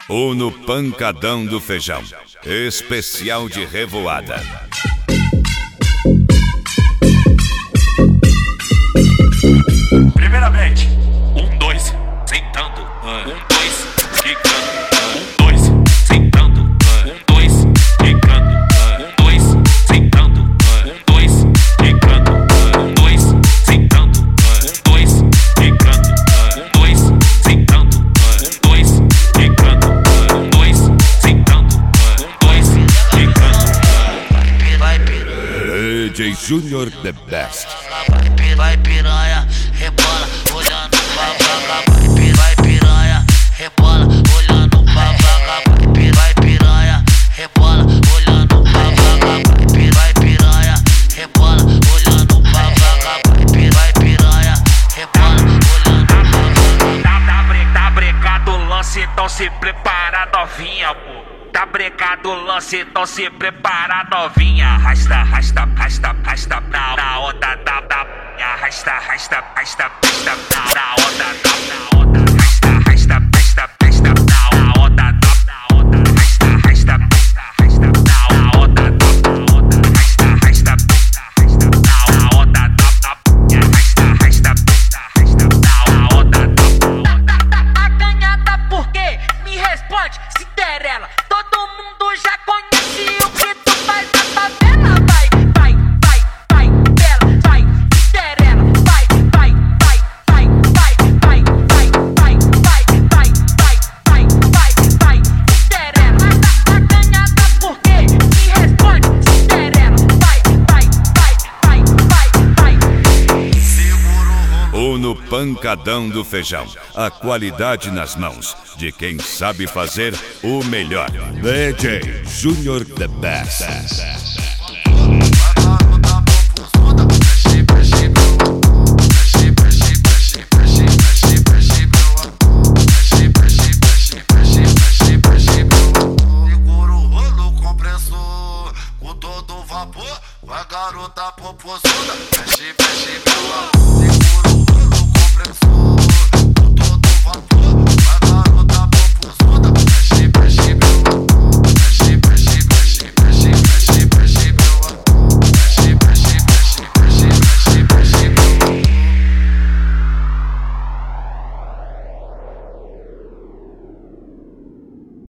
ou no pancadão do feijão, especial de revoada. Primeiramente, 1, 2, sentando. 1, 2, quicando. 1, 2, sentando. 1, 2, quicando. 1, 2, sentando. 1, 2, quicando. 1, 2, sentando. 1, 2, quicando. 1, 2, sentando. 1, 2, quicando. 1, 2, sentando. 1, 2, quicando. DJ Junior the best. Vai piranha, rebola, olhando pra vaga. Vai piranha, rebola, olhando pra vaga. Vai piranha, rebola, olhando pra vaga. Vai piranha, rebola, olhando pra vaga. Vai piranha, rebola, olhando pra vaga. Tá brecado o lance, então se prepara novinha, pô. Tá brecado o lance, então se prepara novinha. Arrasta, arrasta, arrasta, arrasta na onda da arrasta, arrasta, arrasta, arrasta na onda da arrasta, arrasta, arrasta, arrasta na onda da arrasta, arrasta, arrasta na onda da arrasta, arrasta, arrasta na onda da arrasta, arrasta, arrasta na onda da. Tá ganhada por quê? Me responde, Cinderela. Todo mundo já conhece o que tu faz na favela. Vai, vai, vai, vai, bela, vai, Cinderela. Vai, vai, vai, vai, vai, vai, vai, vai, vai, vai, vai, vai, vai, vai, Cinderela. Tá ganhada por quê? Me responde, Cinderela. Vai, vai, vai, vai, vai, vai. Ou no pancadão do feijão, a qualidade nas mãos de quem sabe fazer o melhor. DJ Junior the best. Segura o rolo compressor com todo vapor. Vai garota popozuda, mexe, mexe, meu amor.